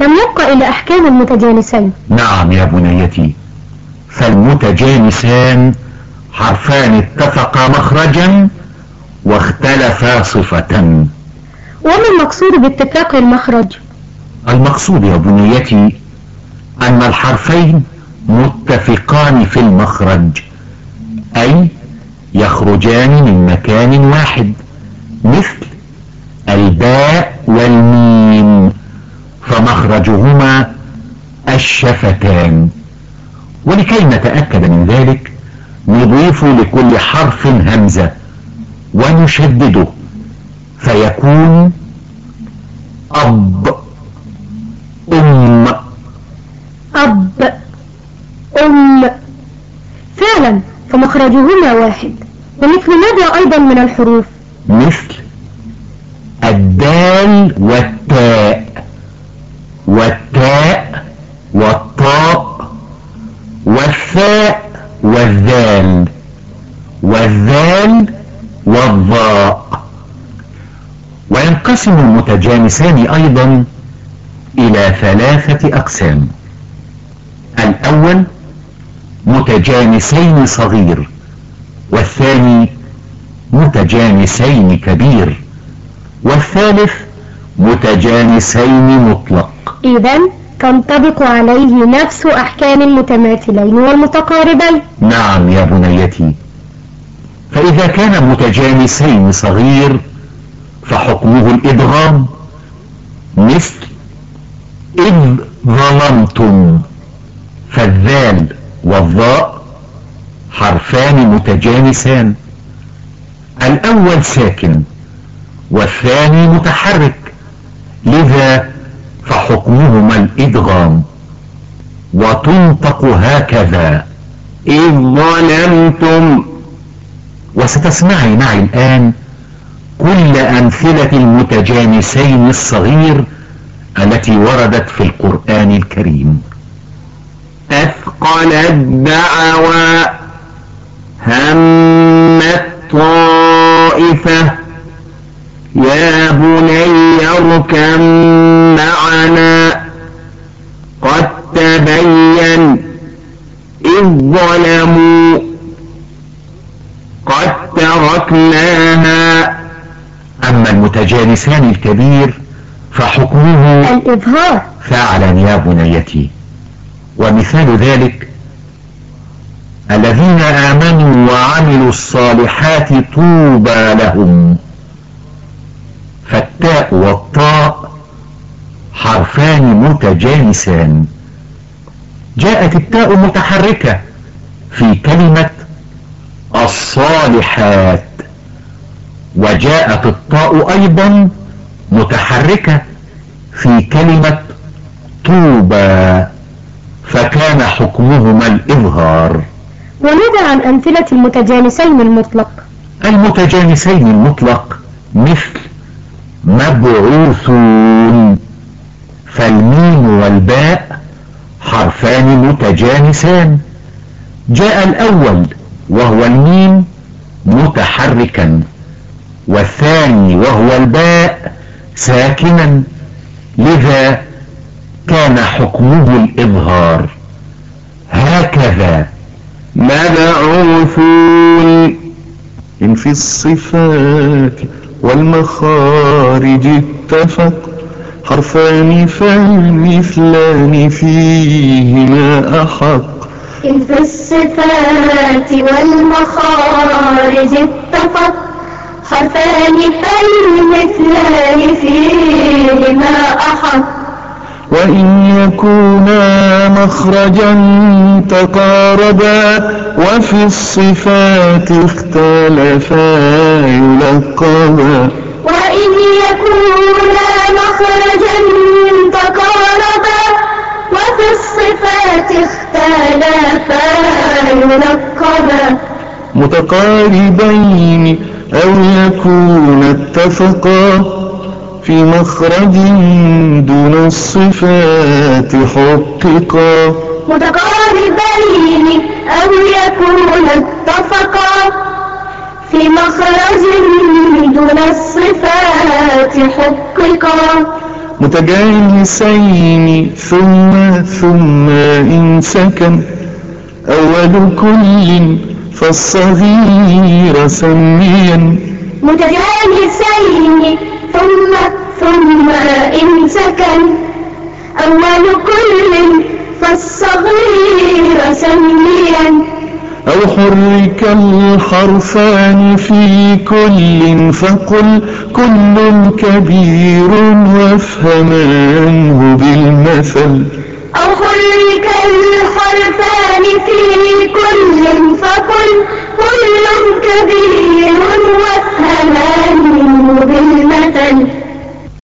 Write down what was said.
لم يبقى إلا أحكام المتجانسين. نعم يا بنيتي، فالمتجانسان حرفان اتفقا مخرجا واختلفا صفة. وما المقصود باتفاق المخرج؟ المقصود يا بنيتي أن الحرفين متفقان في المخرج، أي يخرجان من مكان واحد، مثل الباء والميم فمخرجهما الشفتان. ولكي نتأكد من ذلك نضيف لكل حرف همزة ونشدده فيكون أب، أم، أب، أم. فعلا فمخرجهما واحد. ومثل ماذا أيضا من الحروف؟ مثل الدال والتاء، والتاء والطاء، والثاء والذال، والذال والضاء. وينقسم المتجانسان أيضا إلى 3 أقسام. الأول متجانسين صغير، والثاني متجانسين كبير، والثالث متجانسين مطلق. إذن تنطبق عليه نفس أحكام المتماثلين والمتقاربين. نعم يا بنيتي، فإذا كان متجانسين صغير فحكمه الإدغام، مثل إذ ظلمتم، فالذال والضاء حرفان متجانسان، الأول ساكن والثاني متحرك، لذا فحكمهما الإدغام. وتنطق هكذا إذ ظلمتم. وستسمعي معي الآن كل أمثلة المتجانسين الصغير التي وردت في القرآن الكريم. أثقل الدعوى، همت طائفة، يا بني اركب معنا، قد تبين إذ ظلموا، قد تركناها. أما المتجانسان الكبير فحكمه الإظهار. فعلا يا بنيتي، ومثال ذلك الذين آمنوا وعملوا الصالحات طوبى لهم، فالتاء والطاء حرفان متجانسان. جاءت التاء متحركة في كلمة الصالحات، وجاءت الطاء أيضا متحركة في كلمة طوبى، فكان حكمهما الإظهار. وماذا عن أمثلة المتجانسين المطلق؟ المتجانسين المطلق مثل مبعوثون، فالميم والباء حرفان متجانسان، جاء الأول وهو الميم متحركا، والثاني وهو الباء ساكنا، لذا كان حكمه الإظهار. هكذا مبعوثون. إن في الصفات والمخارج اتفق، حرفان فالمثلان فيهما أحق. إن في الصفات والمخارج اتفق، حرفان فالمثلان فيهما أحق. وإن يكونا مخرجا تقاربا، وفي الصفات اختلفا يلقبا. وإن يكونا مخرجا تقاربا، وفي الصفات اختلفا يلقبا. متقاربين أو يكون اتفقا، في مخرج دون الصفات حققا. متقاربين أو يكون اتفقا، في مخرج دون الصفات حققا. متجانسين ثم إن سكن أول كل فالصغير سميا متجانسين ثم إن سكن أول كل فالصغير سميا أو حرك الحرفان في كل فقل كل كبير وافهمانه بالمثل أو حرك الحرفان في كل فقل كل كبير وافهمانه بالمثل